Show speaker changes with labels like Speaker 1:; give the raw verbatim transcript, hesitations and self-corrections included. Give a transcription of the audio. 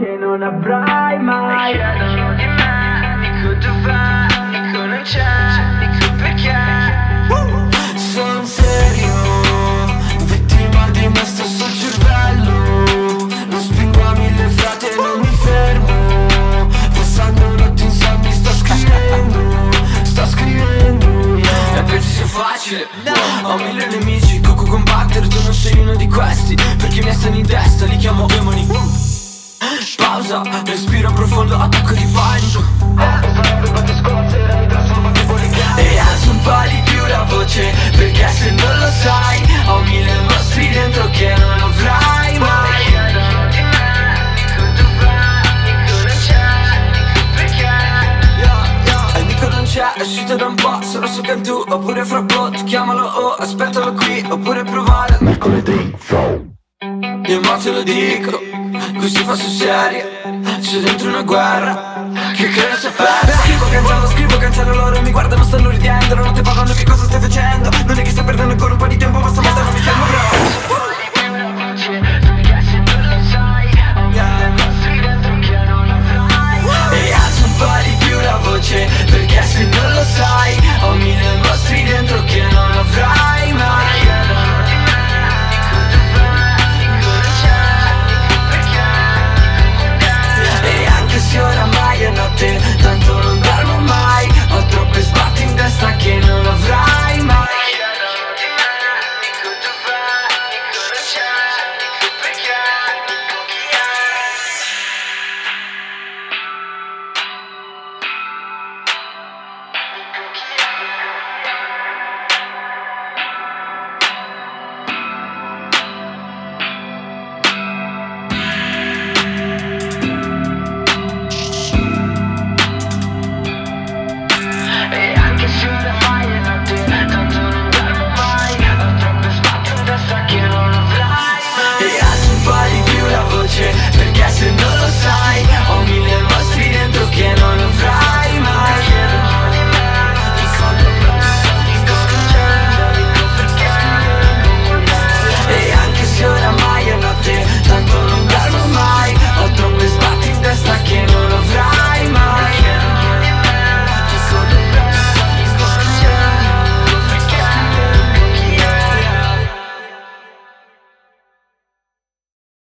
Speaker 1: che non avrai mai.
Speaker 2: E chiedono di me, dico dov'è, dico non c'è, dico perché. uh!
Speaker 3: Sono serio, vittima di me stesso cervello. Lo spingo a mille frate e non mi fermo. Passando notti insonni sto scrivendo, sto scrivendo, yeah. E pensi sia facile? No. Ho mille nemici, Coco combattere, tu non sei uno di questi. Perché mi stanno in testa, li chiamo demoni. Pausa, respiro profondo, attacco di panico. E alzo un po' di più la voce, perché se non lo sai ho mille mostri dentro che non avrai mai.
Speaker 2: Chiedono di me, dico dov'è, dico non c'è, dico perché.
Speaker 3: Yeah, yeah. E dico non c'è, è uscito da un po', sarò su Cantù oppure fra bot, chiamalo o oh, aspettalo qui, oppure provare mercoledì show. Io ma te lo dico, qui si fa sul serio, c'è dentro una guerra che credo sia persa. Scrivo, cancello, scrivo, cancello, loro mi guardano, stanno ridendo. La notte parlano, che cosa stai facendo? Non è che stai perdendo ancora un po' di tempo.